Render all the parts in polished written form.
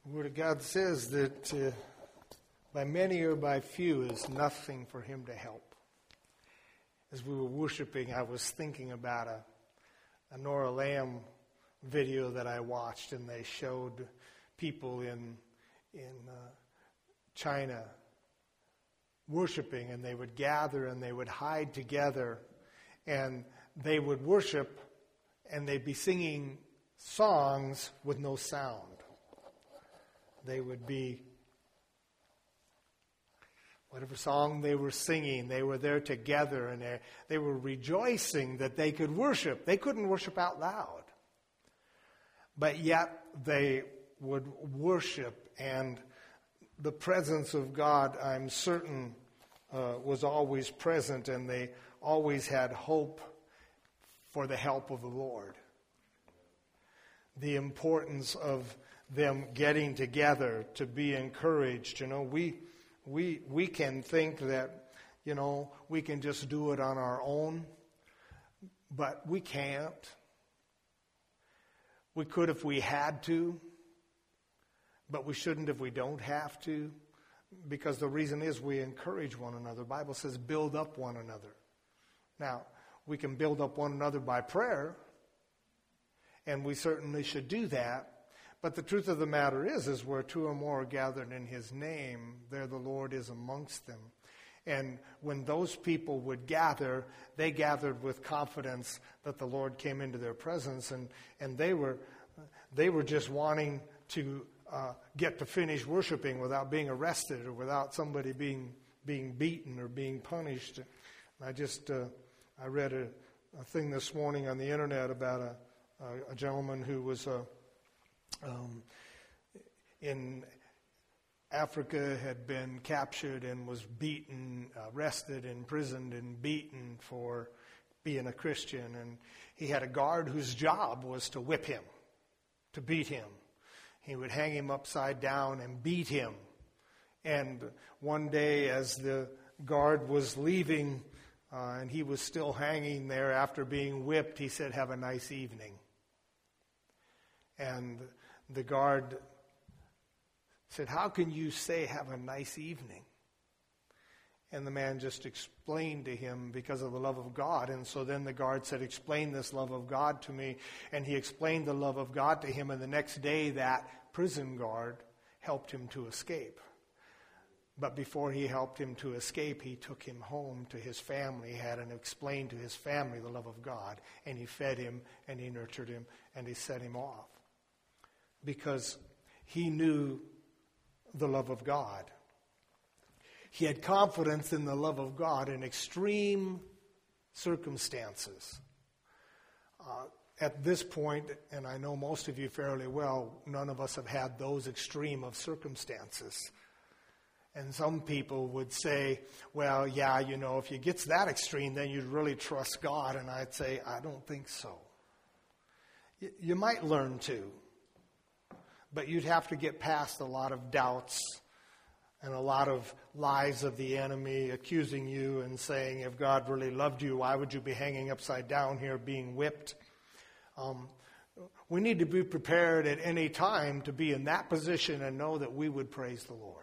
The Word of God says that by many or by few is nothing for him to help. As we were worshiping, I was thinking about a Nora Lamb video that I watched, and they showed people in China worshiping, and they would gather and they would hide together, and they would worship, and they'd be singing songs with no sound. They would be, whatever song they were singing, they were there together, and they were rejoicing that they could worship. They couldn't worship out loud. But yet they would worship, and the presence of God, I'm certain, was always present, and they always had hope for the help of the Lord. The importance of them getting together to be encouraged. We can think that, we can just do it on our own, but we can't. We could if we had to, but we shouldn't if we don't have to, because the reason is we encourage one another. The Bible says build up one another. Now, we can build up one another by prayer, and we certainly should do that. But the truth of the matter is where two or more are gathered in his name, there the Lord is amongst them. And when those people would gather, they gathered with confidence that the Lord came into their presence, and they were just wanting to get to finish worshiping without being arrested or without somebody being beaten or being punished. I read a thing this morning on the internet about a gentleman who was in Africa, had been captured and was beaten, arrested, imprisoned, and beaten for being a Christian. And he had a guard whose job was to whip him, to beat him. He would hang him upside down and beat him. And one day, as the guard was leaving, and he was still hanging there after being whipped, he said, "Have a nice evening." And the guard said, "How can you say have a nice evening?" And the man just explained to him, because of the love of God. And so then the guard said, "Explain this love of God to me." And he explained the love of God to him. And the next day, that prison guard helped him to escape. But before he helped him to escape, he took him home to his family, had him explain to his family the love of God. And he fed him, and he nurtured him, and he set him off. Because he knew the love of God. He had confidence in the love of God in extreme circumstances. At this point, and I know most of you fairly well, none of us have had those extreme of circumstances. And some people would say, well, yeah, if it gets that extreme, then you'd really trust God. And I'd say, I don't think so. You might learn to. But you'd have to get past a lot of doubts and a lot of lies of the enemy accusing you and saying, if God really loved you, why would you be hanging upside down here being whipped? We need to be prepared at any time to be in that position and know that we would praise the Lord.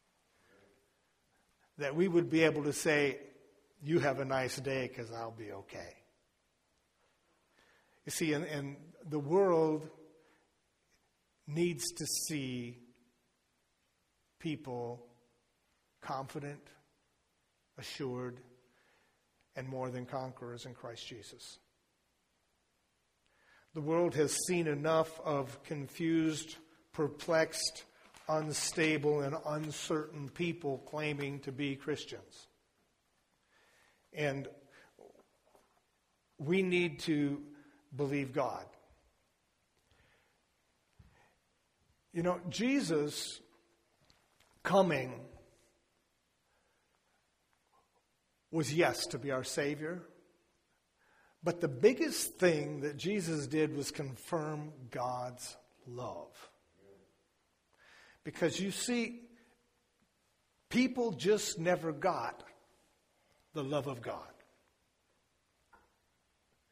That we would be able to say, you have a nice day because I'll be okay. You see, in the world needs to see people confident, assured, and more than conquerors in Christ Jesus. The world has seen enough of confused, perplexed, unstable, and uncertain people claiming to be Christians. And we need to believe God. Jesus coming was, yes, to be our Savior. But the biggest thing that Jesus did was confirm God's love. Because you see, people just never got the love of God.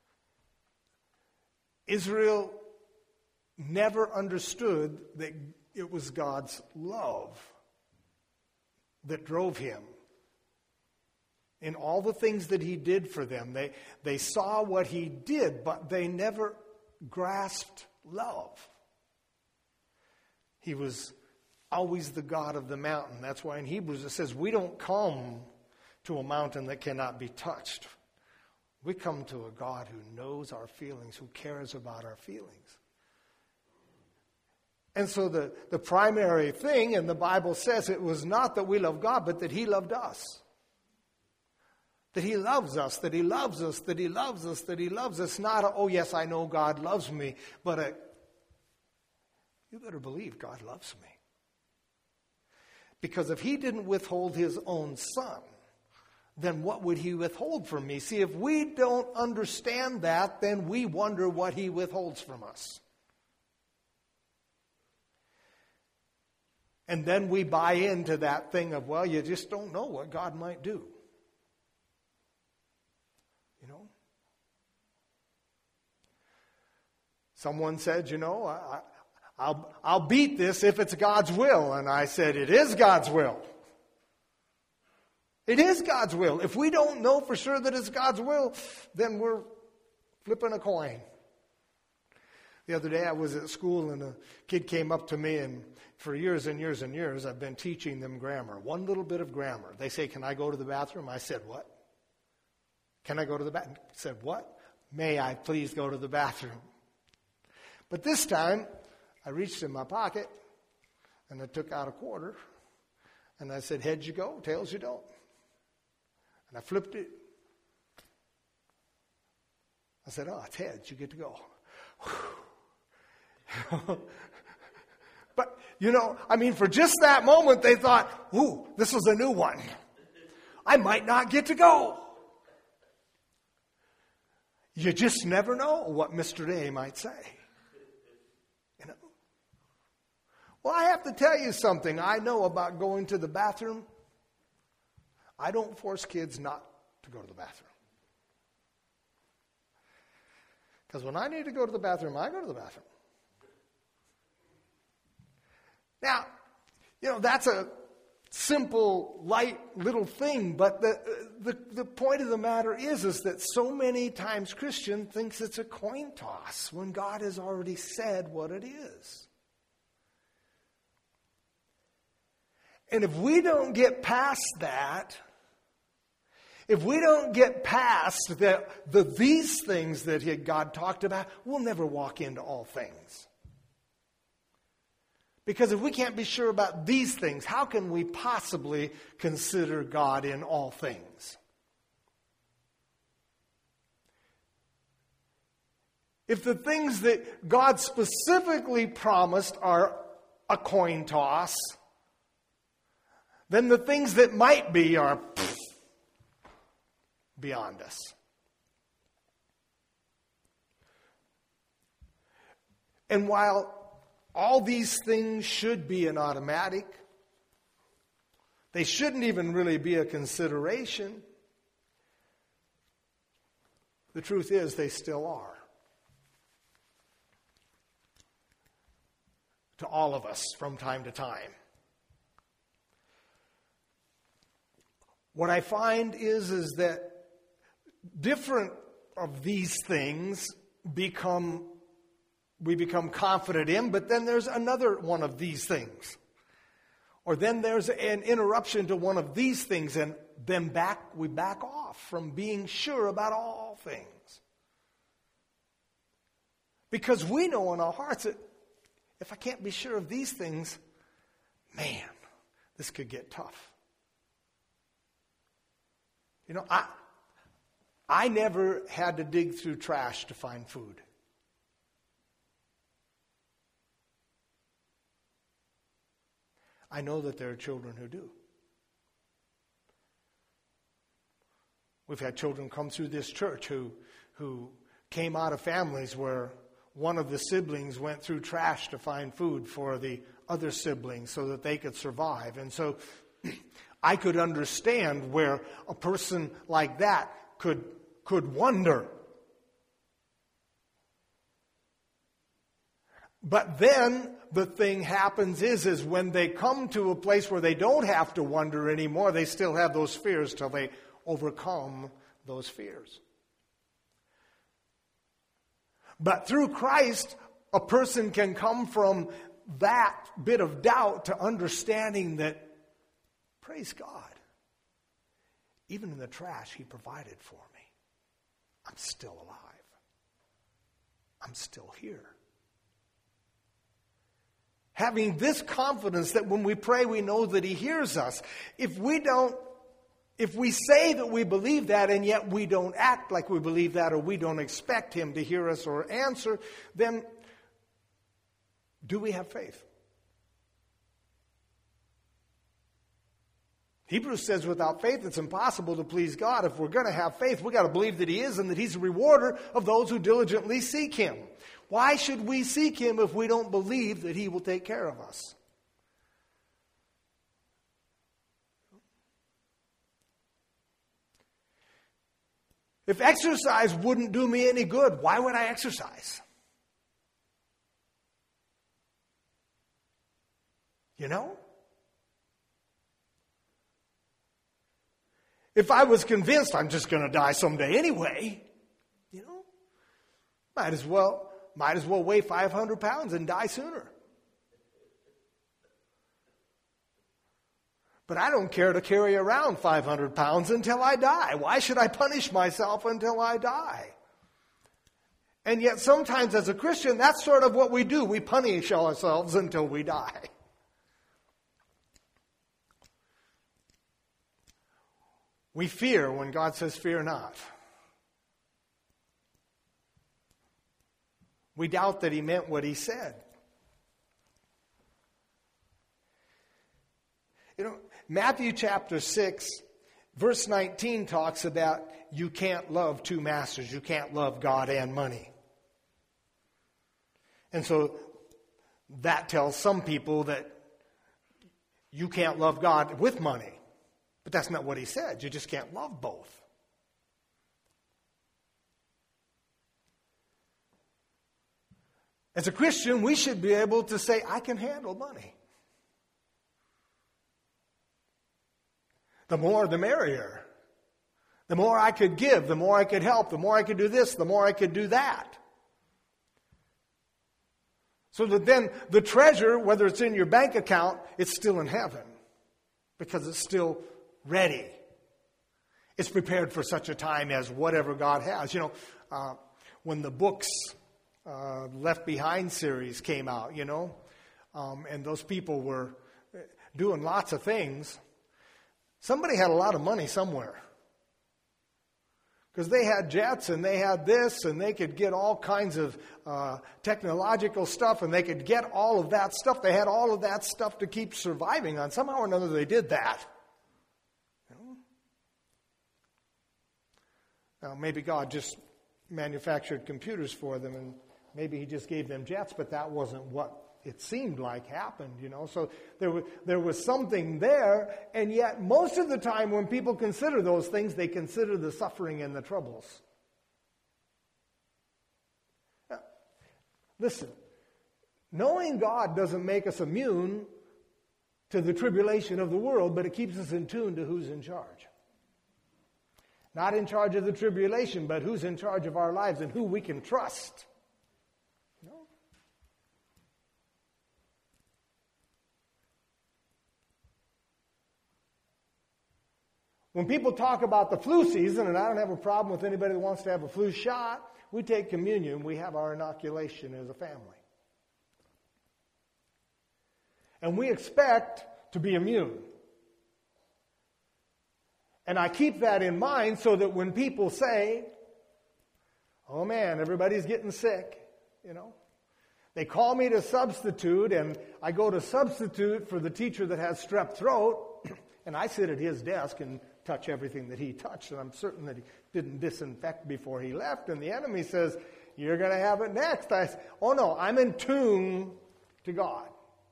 Israel never understood that It was God's love that drove him. In all the things that he did for them, they saw what he did, but they never grasped love. He was always the God of the mountain. That's why in Hebrews it says we don't come to a mountain that cannot be touched. We come to a God who knows our feelings, who cares about our feelings. And so the primary thing, and the Bible says it was not that we love God, but that he loved us. That he loves us, that he loves us, that he loves us, that he loves us. Not oh yes, I know God loves me, but you better believe God loves me. Because if he didn't withhold his own son, then what would he withhold from me? See, if we don't understand that, then we wonder what he withholds from us. And then we buy into that thing of, well, you just don't know what God might do. You know? Someone said, I'll beat this if it's God's will. And I said, it is God's will. It is God's will. If we don't know for sure that it's God's will, then we're flipping a coin. The other day I was at school and a kid came up to me, and for years and years and years I've been teaching them grammar. One little bit of grammar. They say, can I go to the bathroom? I said, what? Can I go to the bathroom? I said, what? May I please go to the bathroom? But this time I reached in my pocket and I took out a quarter and I said, heads you go, tails you don't. And I flipped it. I said, oh, it's heads, you get to go. But, for just that moment, they thought, ooh, this was a new one. I might not get to go. You just never know what Mr. A might say. Well, I have to tell you something. I know about going to the bathroom. I don't force kids not to go to the bathroom. Because when I need to go to the bathroom, I go to the bathroom. Now, that's a simple, light little thing, but the point of the matter is that so many times Christian thinks it's a coin toss when God has already said what it is. And if we don't get past that, if we don't get past these things that God talked about, we'll never walk into all things. Because if we can't be sure about these things, how can we possibly consider God in all things? If the things that God specifically promised are a coin toss, then the things that might be are beyond us. And while all these things should be an automatic, they shouldn't even really be a consideration, the truth is they still are. To all of us from time to time. What I find is that different of these things we become confident in, but then there's another one of these things. Or then there's an interruption to one of these things, and then we back off from being sure about all things. Because we know in our hearts that if I can't be sure of these things, man, this could get tough. I never had to dig through trash to find food. I know that there are children who do. We've had children come through this church who came out of families where one of the siblings went through trash to find food for the other siblings so that they could survive. And so I could understand where a person like that could wonder. But then the thing happens is when they come to a place where they don't have to wonder anymore, they still have those fears till they overcome those fears. But through Christ, a person can come from that bit of doubt to understanding that, praise God, even in the trash He provided for me. I'm still alive. I'm still here. Having this confidence that when we pray, we know that He hears us. If we say that we believe that and yet we don't act like we believe that, or we don't expect Him to hear us or answer, then do we have faith? Hebrews says without faith it's impossible to please God. If we're going to have faith, we've got to believe that He is and that He's a rewarder of those who diligently seek Him. Why should we seek Him if we don't believe that He will take care of us? If exercise wouldn't do me any good, why would I exercise? You know? If I was convinced I'm just going to die someday anyway, you know, might as well weigh 500 pounds and die sooner. But I don't care to carry around 500 pounds until I die. Why should I punish myself until I die? And yet sometimes as a Christian, that's sort of what we do. We punish ourselves until we die. We fear when God says, fear not. We doubt that He meant what He said. You know, Matthew chapter 6, verse 19 talks about you can't love two masters. You can't love God and money. And so that tells some people that you can't love God with money. But that's not what He said. You just can't love both. As a Christian, we should be able to say, I can handle money. The more, the merrier. The more I could give, the more I could help, the more I could do this, the more I could do that. So that then the treasure, whether it's in your bank account, it's still in heaven. Because it's still ready. It's prepared for such a time as whatever God has. You know, when the books Left Behind series came out, you know, and those people were doing lots of things, somebody had a lot of money somewhere. Because they had jets and they had this and they could get all kinds of technological stuff and they could get all of that stuff. They had all of that stuff to keep surviving on. Somehow or another they did that. Now, maybe God just manufactured computers for them and maybe He just gave them jets, but that wasn't what it seemed like happened, you know. So there was something there, and yet most of the time when people consider those things, they consider the suffering and the troubles. Now, listen, knowing God doesn't make us immune to the tribulation of the world, but it keeps us in tune to who's in charge. Not in charge of the tribulation, but who's in charge of our lives and who we can trust. You know? When people talk about the flu season, and I don't have a problem with anybody that wants to have a flu shot, we take communion, we have our inoculation as a family. And we expect to be immune. And I keep that in mind so that when people say, oh man, everybody's getting sick, you know. They call me to substitute, and I go to substitute for the teacher that has strep throat, and I sit at his desk and touch everything that he touched, and I'm certain that he didn't disinfect before he left, and the enemy says, you're going to have it next. I say, oh no, I'm in tune to God.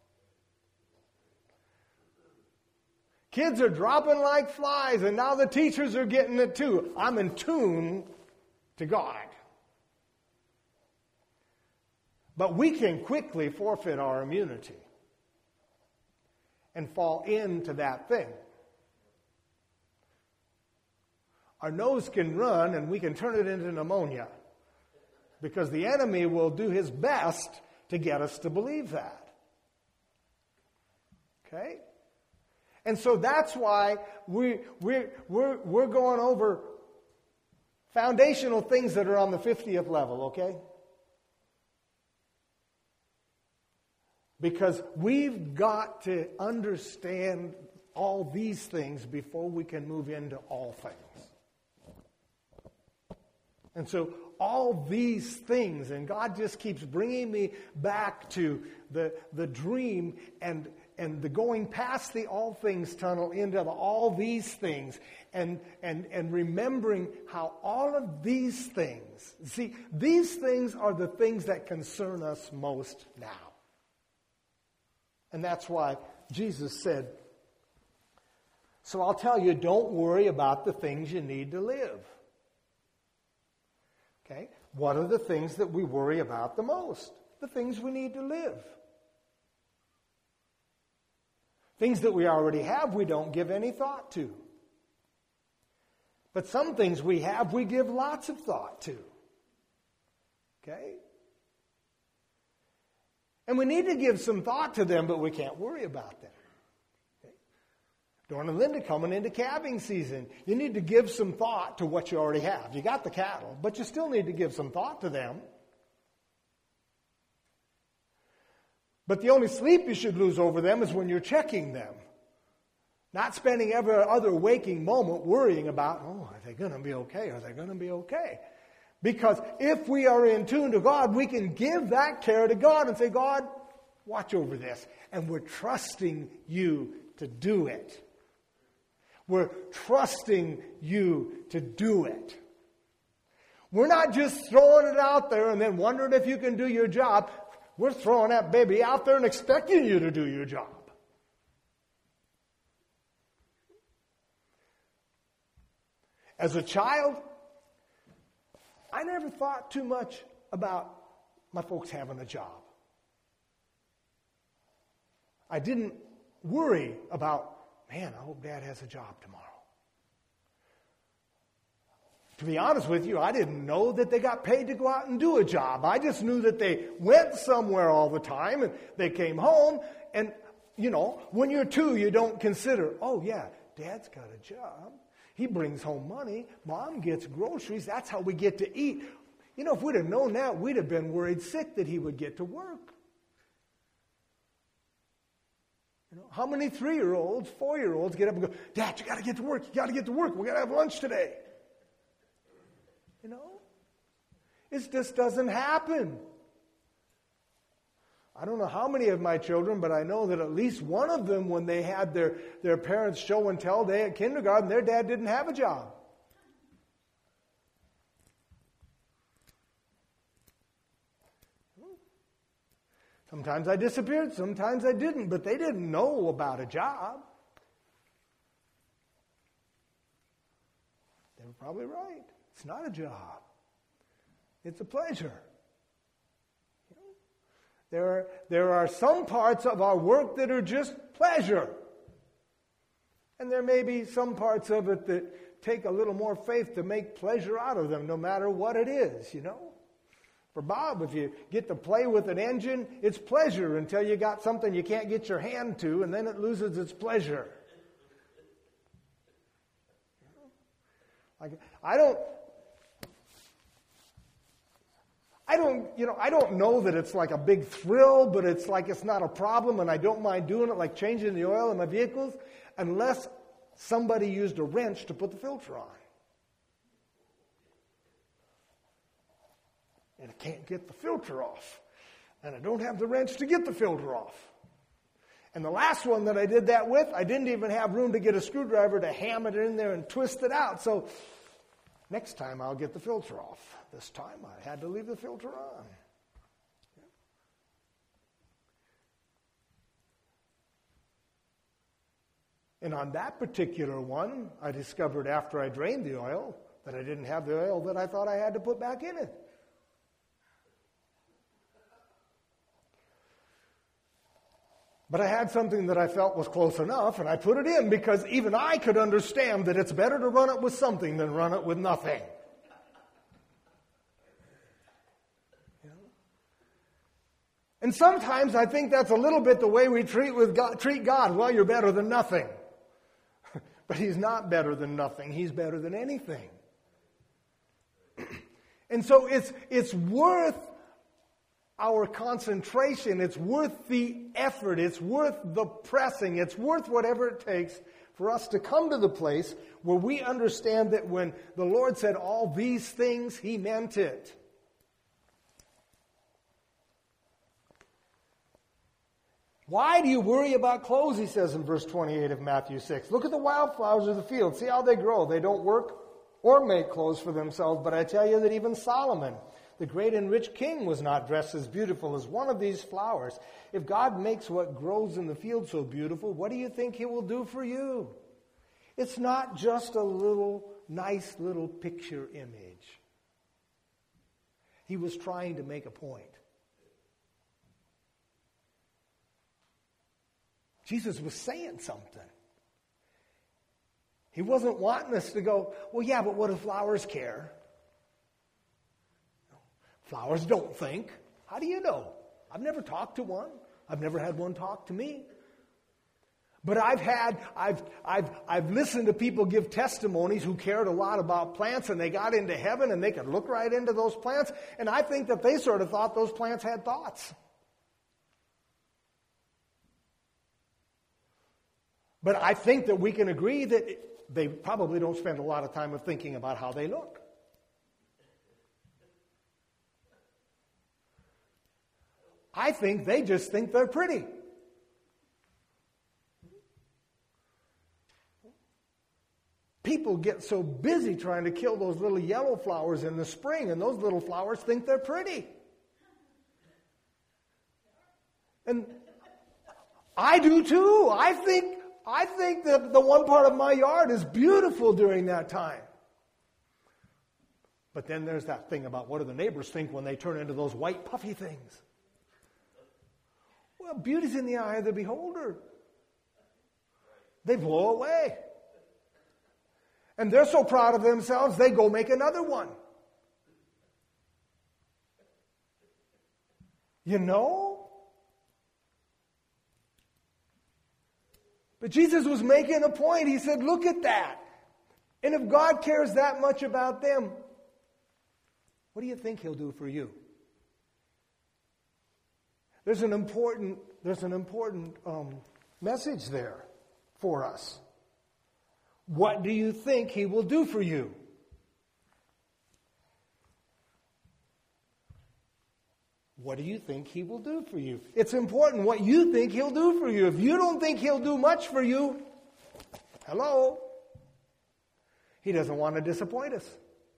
Kids are dropping like flies, and now the teachers are getting it too. I'm in tune to God. But we can quickly forfeit our immunity and fall into that thing. Our nose can run and we can turn it into pneumonia because the enemy will do his best to get us to believe that. Okay? And so that's why we're going over foundational things that are on the 50th level, okay? Because we've got to understand all these things before we can move into all things. And so all these things, and God just keeps bringing me back to the dream and the going past the all things tunnel into the all these things and remembering how all of these things, see, these things are the things that concern us most now. And that's why Jesus said, so I'll tell you, don't worry about the things you need to live. Okay? What are the things that we worry about the most? The things we need to live. Things that we already have, we don't give any thought to. But some things we have, we give lots of thought to. Okay? And we need to give some thought to them, but we can't worry about them. Okay? Dawn and Linda coming into calving season. You need to give some thought to what you already have. You got the cattle, but you still need to give some thought to them. But the only sleep you should lose over them is when you're checking them. Not spending every other waking moment worrying about, oh, are they going to be okay? Are they going to be okay? Because if we are in tune to God, we can give that care to God and say, God, watch over this. And we're trusting you to do it. We're trusting you to do it. We're not just throwing it out there and then wondering if you can do your job. We're throwing that baby out there and expecting you to do your job. As a child, I never thought too much about my folks having a job. I didn't worry about, man, I hope Dad has a job tomorrow. To be honest with you, I didn't know that they got paid to go out and do a job. I just knew that they went somewhere all the time and they came home. And, you know, when you're 2, you don't consider, oh, yeah, Dad's got a job. He brings home money. Mom gets groceries. That's how we get to eat. You know, if we'd have known that, we'd have been worried sick that he would get to work. You know, how many 3-year-olds, 4-year-olds get up and go, Dad, you got to get to work. You got to get to work. We got to have lunch today. You know, it just doesn't happen. I don't know how many of my children, but I know that at least one of them, when they had their parents' show and tell day at kindergarten, their dad didn't have a job. Sometimes I disappeared, sometimes I didn't, but they didn't know about a job. They were probably right. It's not a job. It's a pleasure. There are some parts of our work that are just pleasure. And there may be some parts of it that take a little more faith to make pleasure out of them, no matter what it is, you know. For Bob, if you get to play with an engine, it's pleasure until you got something you can't get your hand to, and then it loses its pleasure. Like, I don't know that it's like a big thrill, but it's like it's not a problem, and I don't mind doing it, like changing the oil in my vehicles, unless somebody used a wrench to put the filter on. And I can't get the filter off. And I don't have the wrench to get the filter off. And the last one that I did that with, I didn't even have room to get a screwdriver to ham it in there and twist it out. So next time I'll get the filter off. This time I had to leave the filter on. And on that particular one, I discovered after I drained the oil that I didn't have the oil that I thought I had to put back in it. But I had something that I felt was close enough, and I put it in because even I could understand that it's better to run it with something than run it with nothing. You know? And sometimes I think that's a little bit the way we treat God. Well, you're better than nothing. But He's not better than nothing. He's better than anything. And so it's worth our concentration. It's worth the effort. It's worth the pressing. It's worth whatever it takes for us to come to the place where we understand that when the Lord said all these things, He meant it. Why do you worry about clothes, He says in verse 28 of Matthew 6. Look at the wildflowers of the field. See how they grow. They don't work or make clothes for themselves, but I tell you that even Solomon, the great and rich king, was not dressed as beautiful as one of these flowers. If God makes what grows in the field so beautiful, what do you think He will do for you? It's not just a nice little picture image. He was trying to make a point. Jesus was saying something. He wasn't wanting us to go, well, yeah, but what do flowers care? Flowers don't think. How do you know? I've never talked to one. I've never had one talk to me. But I've listened to people give testimonies who cared a lot about plants, and they got into heaven and they could look right into those plants, and I think that they sort of thought those plants had thoughts. But I think that we can agree that they probably don't spend a lot of time of thinking about how they look. I think they just think they're pretty. People get so busy trying to kill those little yellow flowers in the spring, and those little flowers think they're pretty. And I do too. I think that the one part of my yard is beautiful during that time. But then there's that thing about what do the neighbors think when they turn into those white puffy things. Well, beauty's in the eye of the beholder. They blow away. And they're so proud of themselves, they go make another one. You know? But Jesus was making a point. He said, look at that. And if God cares that much about them, what do you think He'll do for you? There's an important message there for us. What do you think He will do for you? What do you think He will do for you? It's important what you think He'll do for you. If you don't think He'll do much for you, hello? He doesn't want to disappoint us.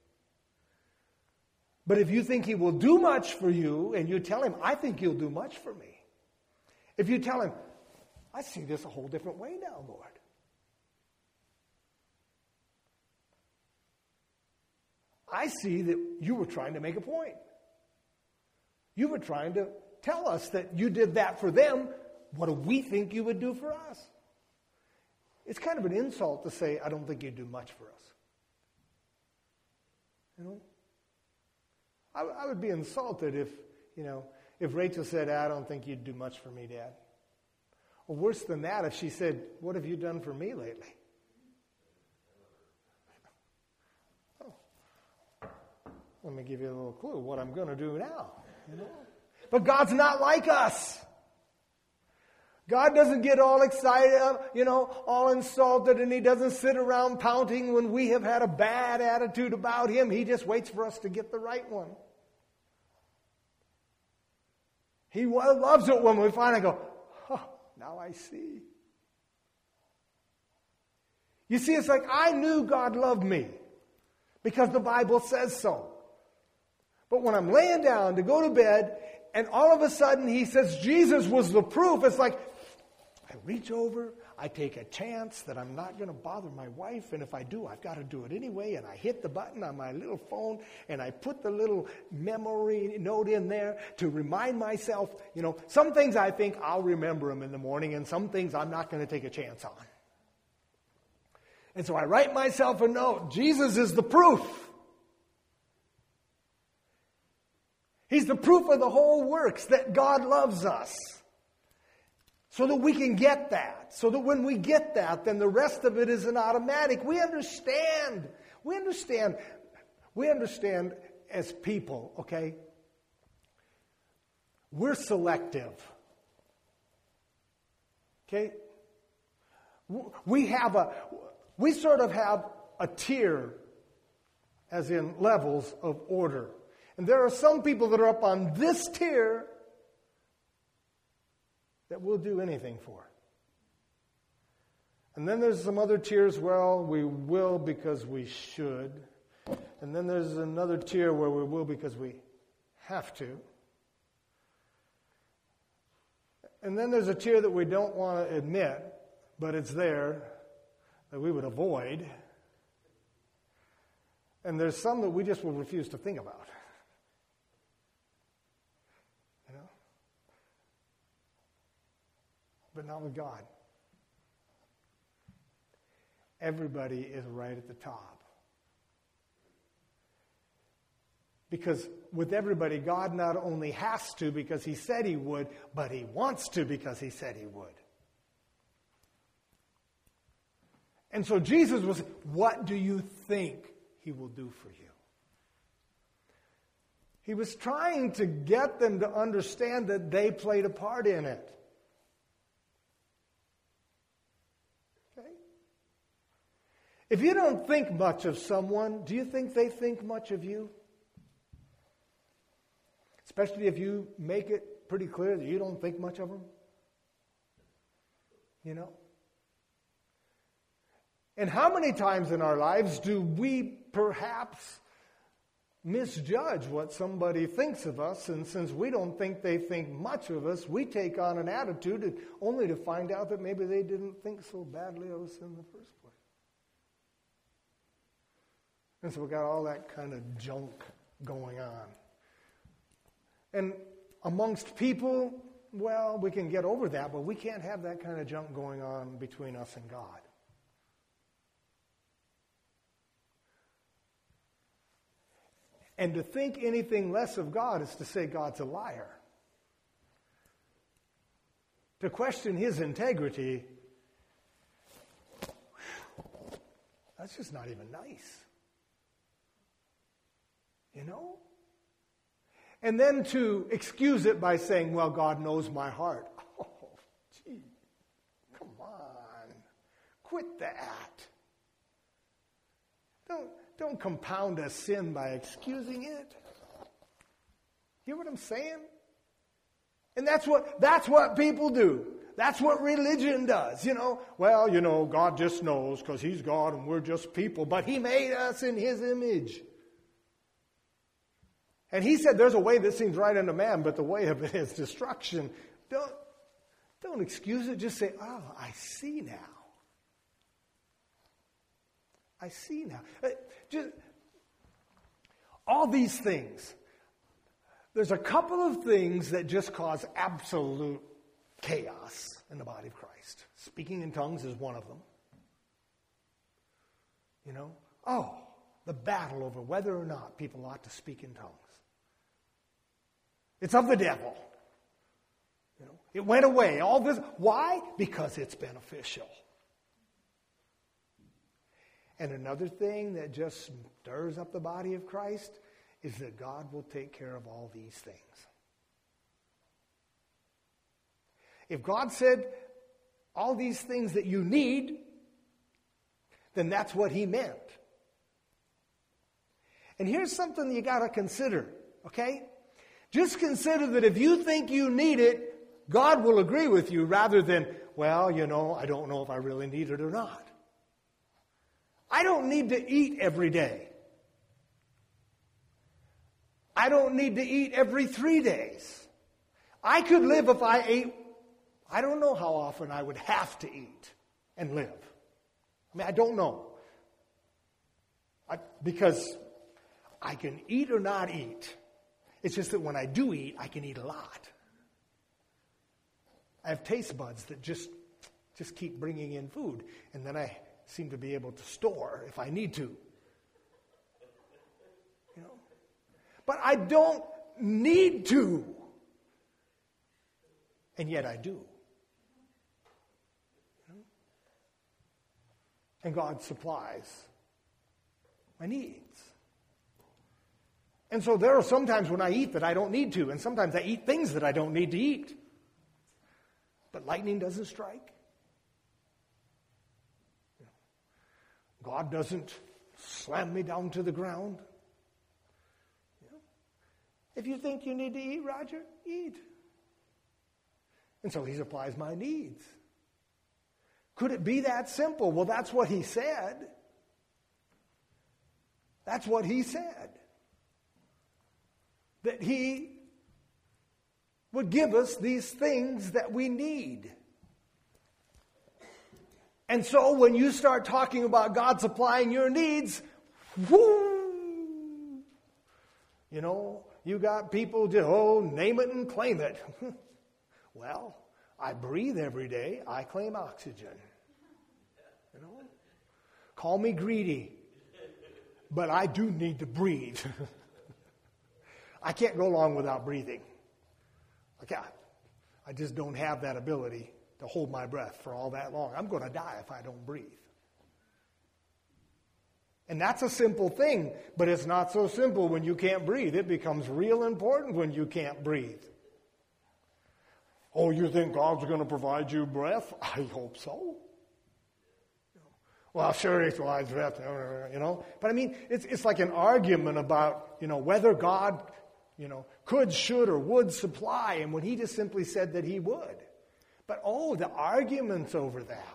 But if you think He will do much for you, and you tell Him, I think You'll do much for me. If you tell Him, I see this a whole different way now, Lord. I see that you were trying to make a point. You were trying to tell us that you did that for them. What do we think you would do for us? It's kind of an insult to say, I don't think you'd do much for us. You know? I would be insulted if Rachel said, I don't think you'd do much for me, Dad. Or worse than that, if she said, what have you done for me lately? Oh, let me give you a little clue what I'm going to do now. You know? But God's not like us. God doesn't get all excited, all insulted, and He doesn't sit around pouting when we have had a bad attitude about Him. He just waits for us to get the right one. He loves it when we finally go, oh, now I see. You see, it's like I knew God loved me because the Bible says so. But when I'm laying down to go to bed, and all of a sudden He says Jesus was the proof, it's like, I reach over, I take a chance that I'm not going to bother my wife, and if I do, I've got to do it anyway, and I hit the button on my little phone, and I put the little memory note in there to remind myself, some things I think I'll remember them in the morning, and some things I'm not going to take a chance on. And so I write myself a note. Jesus is the proof. He's the proof of the whole works that God loves us. So that we can get that. So that when we get that, then the rest of it is an automatic. We understand. We understand as people, okay? We're selective. Okay? We sort of have a tier, as in levels of order. And there are some people that are up on this tier that we'll do anything for. And then there's some other tiers, well, we will because we should. And then there's another tier where we will because we have to. And then there's a tier that we don't want to admit, but it's there, that we would avoid. And there's some that we just will refuse to think about. But not with God. Everybody is right at the top. Because with everybody, God not only has to because he said he would, but he wants to because he said he would. And so Jesus was, what do you think he will do for you? He was trying to get them to understand that they played a part in it. If you don't think much of someone, do you think they think much of you? Especially if you make it pretty clear that you don't think much of them. And how many times in our lives do we perhaps misjudge what somebody thinks of us, and since we don't think they think much of us, we take on an attitude only to find out that maybe they didn't think so badly of us in the first place. And so we've got all that kind of junk going on. And amongst people, well, we can get over that, but we can't have that kind of junk going on between us and God. And to think anything less of God is to say God's a liar. To question his integrity, that's just not even nice. And then to excuse it by saying, well, God knows my heart. Oh, gee, come on. Quit that. Don't compound a sin by excusing it. Hear what I'm saying? And that's what people do. That's what religion does, Well, God just knows because he's God and we're just people, but he made us in his image. And he said there's a way that seems right unto man, but the way of it is destruction. Don't excuse it. Just say, oh, I see now. I see now. Just all these things. There's a couple of things that just cause absolute chaos in the body of Christ. Speaking in tongues is one of them. The battle over whether or not people ought to speak in tongues. It's of the devil. It went away. All this. Why? Because it's beneficial. And another thing that just stirs up the body of Christ is that God will take care of all these things. If God said all these things that you need, then that's what he meant. And here's something you got to consider, okay? Just consider that if you think you need it, God will agree with you rather than, well, I don't know if I really need it or not. I don't need to eat every day. I don't need to eat every 3 days. I could live if I ate I don't know how often I would have to eat and live. I mean, I don't know. Because I can eat or not eat. It's just that when I do eat, I can eat a lot. I have taste buds that just keep bringing in food. And then I seem to be able to store if I need to. You know? But I don't need to. And yet I do. You know? And God supplies my needs. And so there are some times when I eat that I don't need to, and sometimes I eat things that I don't need to eat. But lightning doesn't strike. God doesn't slam me down to the ground. If you think you need to eat, Roger, eat. And so he supplies my needs. Could it be that simple? Well, that's what he said. That's what he said. That he would give us these things that we need. And so when you start talking about God supplying your needs, whoo! You know, you got people just, name it and claim it. Well, I breathe every day. I claim oxygen. You know, call me greedy, but I do need to breathe. I can't go long without breathing. I just don't have that ability to hold my breath for all that long. I'm going to die if I don't breathe. And that's a simple thing, but it's not so simple when you can't breathe. It becomes real important when you can't breathe. Oh, you think God's going to provide you breath? I hope so. Well, sure, He provides breath, you know. But I mean, it's like an argument about, whether God, could, should, or would supply. And when He just simply said that He would. But, the arguments over that.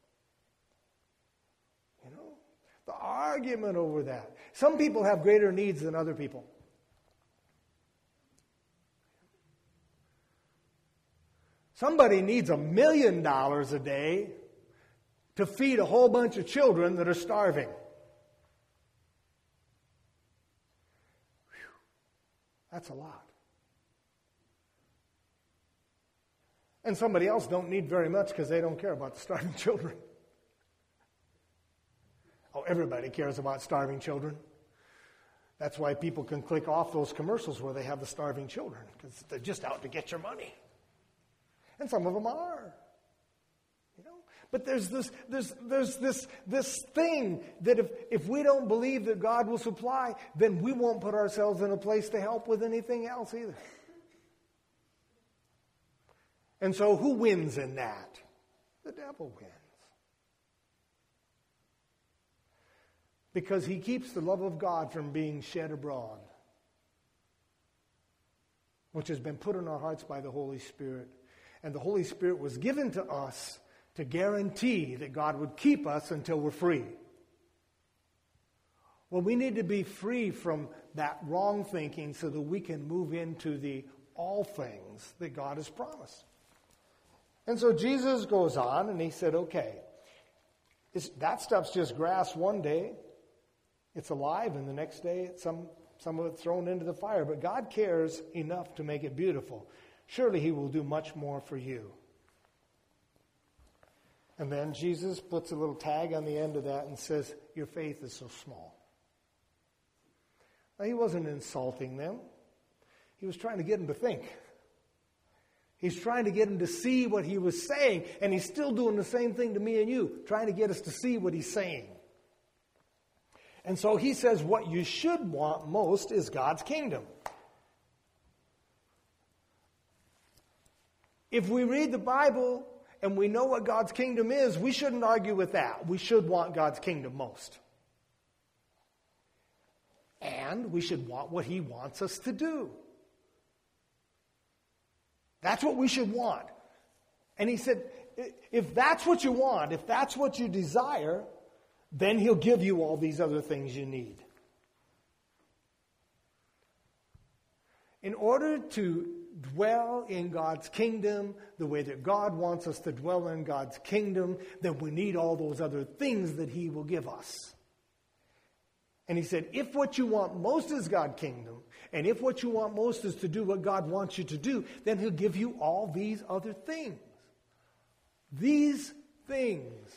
The argument over that. Some people have greater needs than other people. Somebody needs $1 million a day to feed a whole bunch of children that are starving. Whew. That's a lot. And somebody else don't need very much because they don't care about the starving children. Oh, everybody cares about starving children. That's why people can click off those commercials where they have the starving children, because they're just out to get your money. And some of them are. But there's this thing that if we don't believe that God will supply, then we won't put ourselves in a place to help with anything else either. And so who wins in that? The devil wins. Because he keeps the love of God from being shed abroad, which has been put in our hearts by the Holy Spirit. And the Holy Spirit was given to us to guarantee that God would keep us until we're free. Well, we need to be free from that wrong thinking so that we can move into the all things that God has promised. And so Jesus goes on and he said, okay, that stuff's just grass one day. It's alive, and the next day some of it's thrown into the fire. But God cares enough to make it beautiful. Surely He will do much more for you. And then Jesus puts a little tag on the end of that and says, your faith is so small. Now, He wasn't insulting them. He was trying to get them to think. He's trying to get them to see what He was saying. And He's still doing the same thing to me and you, trying to get us to see what He's saying. And so He says what you should want most is God's kingdom. If we read the Bible and we know what God's kingdom is, we shouldn't argue with that. We should want God's kingdom most. And we should want what He wants us to do. That's what we should want. And He said, if that's what you want, if that's what you desire, then He'll give you all these other things you need. In order to dwell in God's kingdom the way that God wants us to dwell in God's kingdom, then we need all those other things that he will give us. And he said, if what you want most is God's kingdom, and if what you want most is to do what God wants you to do, then he'll give you all these other things. These things.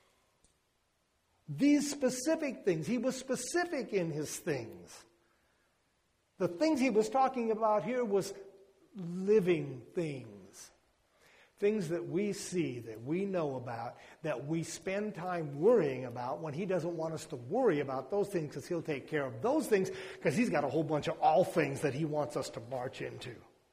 These specific things. He was specific in his things. The things he was talking about here was living things. Things that we see, that we know about, that we spend time worrying about when he doesn't want us to worry about those things because he'll take care of those things because he's got a whole bunch of all things that he wants us to march into.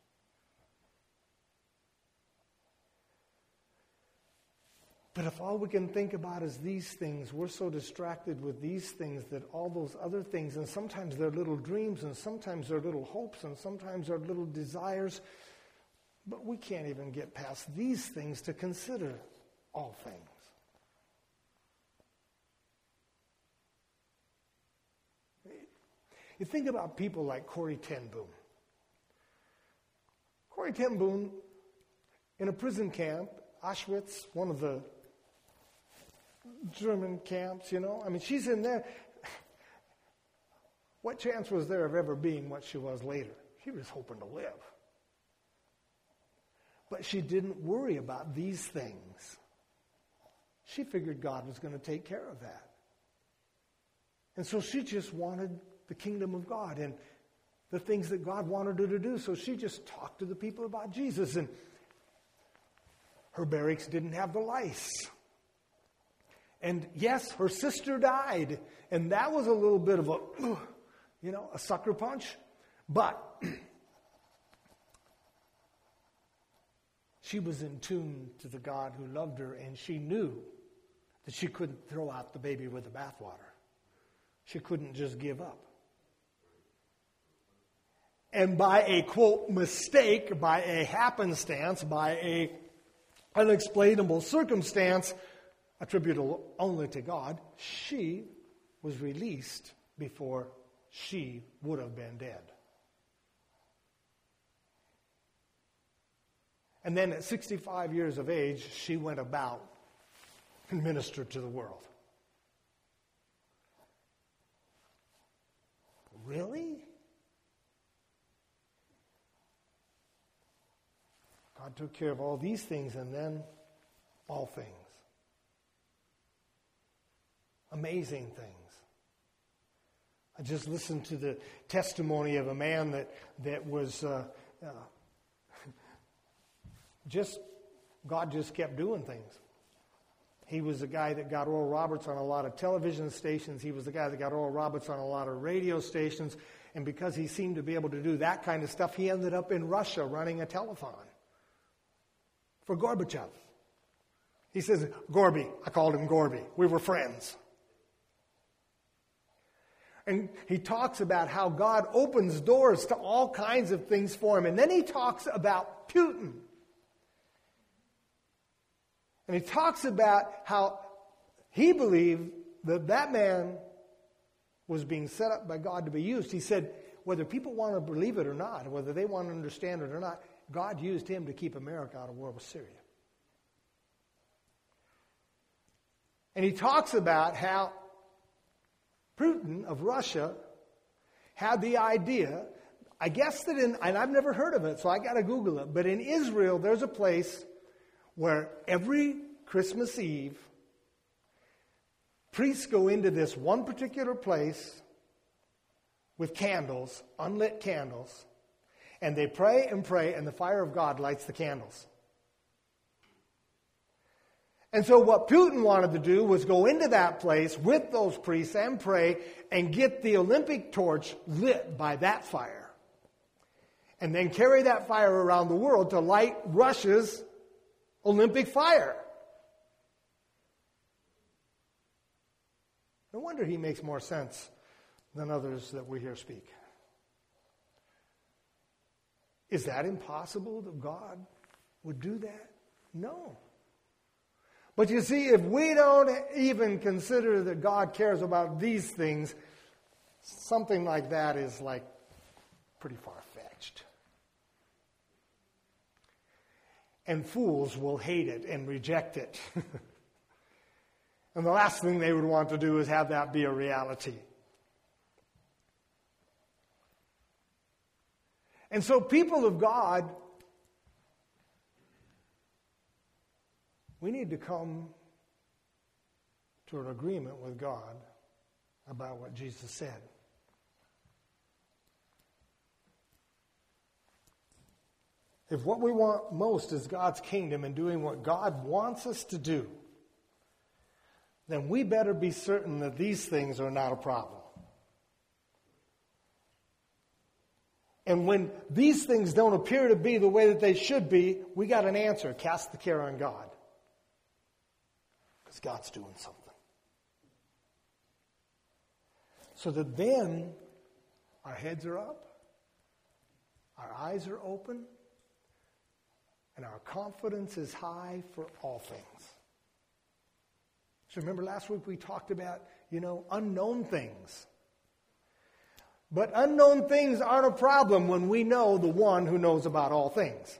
But if all we can think about is these things, we're so distracted with these things that all those other things, and sometimes they're little dreams, and sometimes they're little hopes, and sometimes they're little desires, but we can't even get past these things to consider all things. You think about people like Corrie ten Boom. Corrie ten Boom, in a prison camp, Auschwitz, one of the German camps, I mean, she's in there. What chance was there of ever being what she was later? She was hoping to live. But she didn't worry about these things. She figured God was going to take care of that. And so she just wanted the kingdom of God and the things that God wanted her to do. So she just talked to the people about Jesus. And her barracks didn't have the lice. And yes, her sister died. And that was a little bit of a sucker punch. But she was in tune to the God who loved her, and she knew that she couldn't throw out the baby with the bathwater. She couldn't just give up. And by a, quote, mistake, by a happenstance, by a unexplainable circumstance attributable only to God, she was released before she would have been dead. And then at 65 years of age, she went about and ministered to the world. Really? God took care of all these things and then all things. Amazing things. I just listened to the testimony of a man that was God just kept doing things. He was the guy that got Oral Roberts on a lot of television stations. He was the guy that got Oral Roberts on a lot of radio stations. And because he seemed to be able to do that kind of stuff, he ended up in Russia running a telethon for Gorbachev. He says, Gorby. I called him Gorby. We were friends. And he talks about how God opens doors to all kinds of things for him. And then he talks about Putin. And he talks about how he believed that that man was being set up by God to be used. He said, whether people want to believe it or not, whether they want to understand it or not, God used him to keep America out of war with Syria. And he talks about how Putin of Russia had the idea, I guess that and I've never heard of it, so I got to Google it, but in Israel there's a place where every Christmas Eve, priests go into this one particular place with candles, unlit candles, and they pray, and the fire of God lights the candles. And so what Putin wanted to do was go into that place with those priests and pray and get the Olympic torch lit by that fire. And then carry that fire around the world to light Russia's Olympic fire. No wonder he makes more sense than others that we hear speak. Is that impossible that God would do that? No. But you see, if we don't even consider that God cares about these things, something like that is like pretty far-fetched. And fools will hate it and reject it. And the last thing they would want to do is have that be a reality. And so, people of God, we need to come to an agreement with God about what Jesus said. If what we want most is God's kingdom and doing what God wants us to do, then we better be certain that these things are not a problem. And when these things don't appear to be the way that they should be, we got an answer. Cast the care on God. Because God's doing something. So that then our heads are up, our eyes are open, and our confidence is high for all things. So remember last week we talked about, unknown things. But unknown things aren't a problem when we know the one who knows about all things.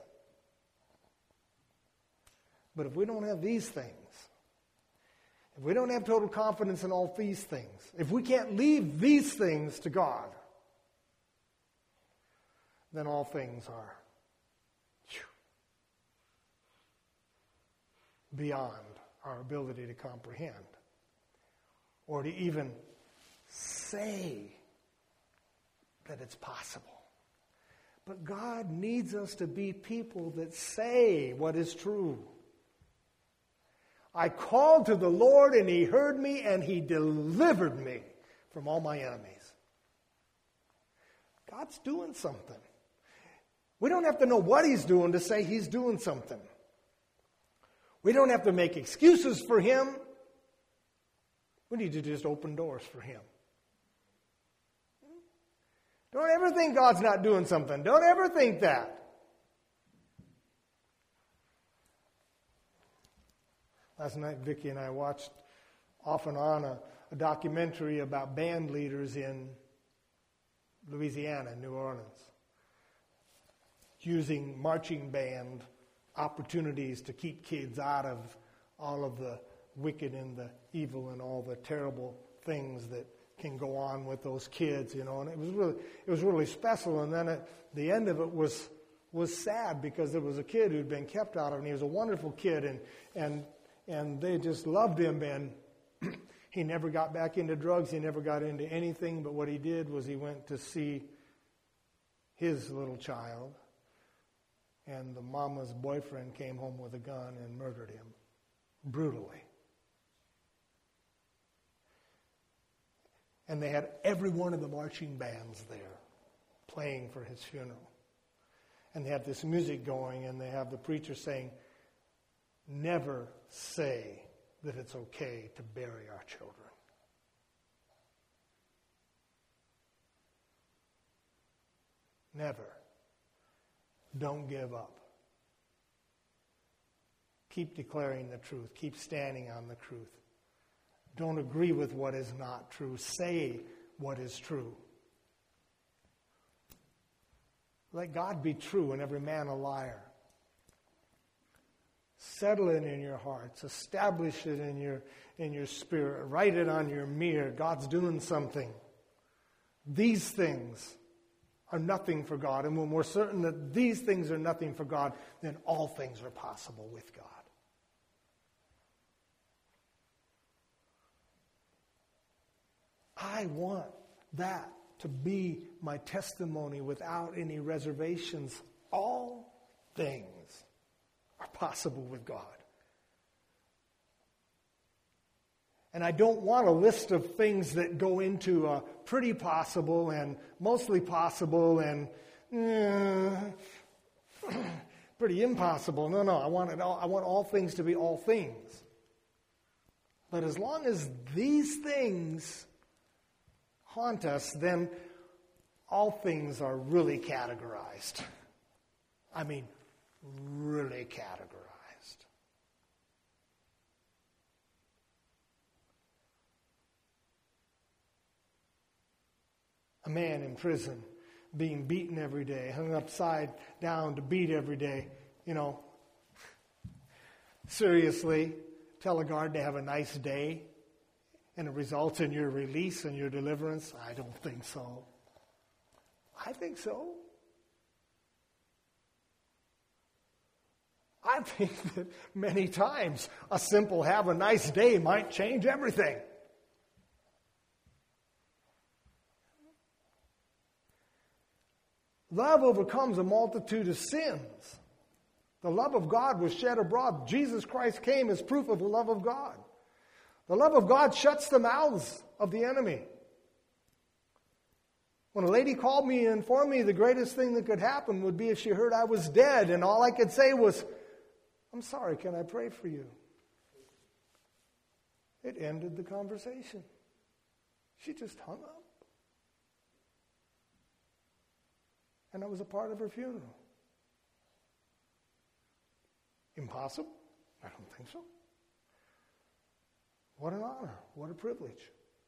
But if we don't have these things, if we don't have total confidence in all these things, if we can't leave these things to God, then all things are beyond our ability to comprehend or to even say that it's possible. But God needs us to be people that say what is true. I called to the Lord and He heard me and He delivered me from all my enemies. God's doing something. We don't have to know what He's doing to say He's doing something. We don't have to make excuses for Him. We need to just open doors for Him. Don't ever think God's not doing something. Don't ever think that. Last night, Vicki and I watched off and on a documentary about band leaders in Louisiana, New Orleans, using marching band opportunities to keep kids out of all of the wicked and the evil and all the terrible things that can go on with those kids, and it was really special. And then at the end of it was sad because there was a kid who'd been kept out of it, and he was a wonderful kid, and they just loved him, and he never got back into drugs, he never got into anything, but what he did was he went to see his little child, and the mama's boyfriend came home with a gun and murdered him brutally. And they had every one of the marching bands there playing for his funeral. And they have this music going, and they have the preacher saying, never say that it's okay to bury our children. Never. Don't give up. Keep declaring the truth. Keep standing on the truth. Don't agree with what is not true. Say what is true. Let God be true and every man a liar. Settle it in your hearts. Establish it in your spirit. Write it on your mirror. God's doing something. These things are nothing for God. And when we're certain that these things are nothing for God, then all things are possible with God. I want that to be my testimony without any reservations. All things are possible with God. And I don't want a list of things that go into pretty possible and mostly possible and pretty impossible. No, I want it all. I want all things to be all things. But as long as these things haunt us, then all things are really categorized. I mean, really categorized. A man in prison being beaten every day, hung upside down to beat every day, seriously tell a guard to have a nice day and it results in your release and your deliverance? I don't think so. I think so. I think that many times a simple have a nice day might change everything. Love overcomes a multitude of sins. The love of God was shed abroad. Jesus Christ came as proof of the love of God. The love of God shuts the mouths of the enemy. When a lady called me and informed me the greatest thing that could happen would be if she heard I was dead, and all I could say was, "I'm sorry, can I pray for you?" It ended the conversation. She just hung up. And I was a part of her funeral. Impossible? I don't think so. What an honor. What a privilege.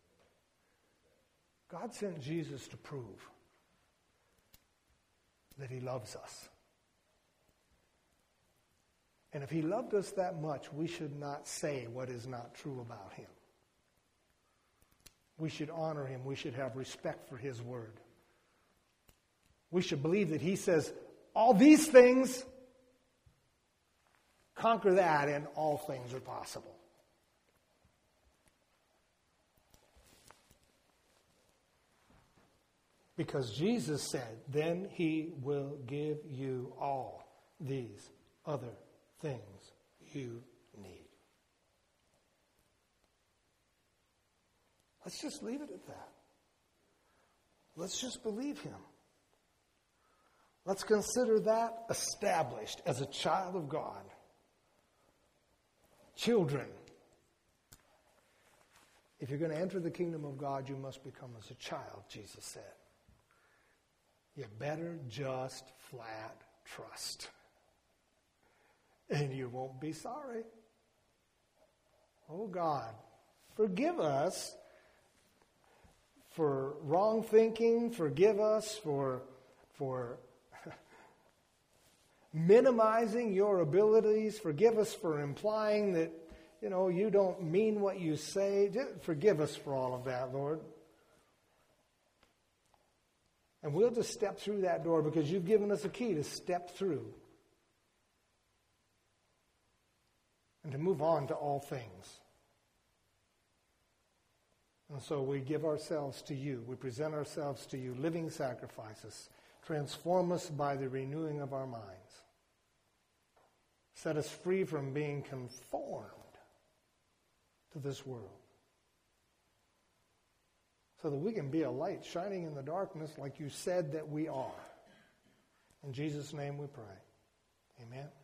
God sent Jesus to prove that he loves us. And if he loved us that much, we should not say what is not true about him. We should honor him. We should have respect for his word. We should believe that he says, all these things, conquer that, and all things are possible. Because Jesus said, then he will give you all these other things you need. Let's just leave it at that. Let's just believe him. Let's consider that established as a child of God. Children, if you're going to enter the kingdom of God, you must become as a child, Jesus said. You better just flat trust. And you won't be sorry. Oh God, forgive us for wrong thinking. Forgive us for minimizing your abilities. Forgive us for implying that, you don't mean what you say. Just forgive us for all of that, Lord. And we'll just step through that door because you've given us a key to step through and to move on to all things. And so we give ourselves to you. We present ourselves to you, living sacrifices. Transform us by the renewing of our minds. Set us free from being conformed to this world, so that we can be a light shining in the darkness like you said that we are. In Jesus' name we pray. Amen.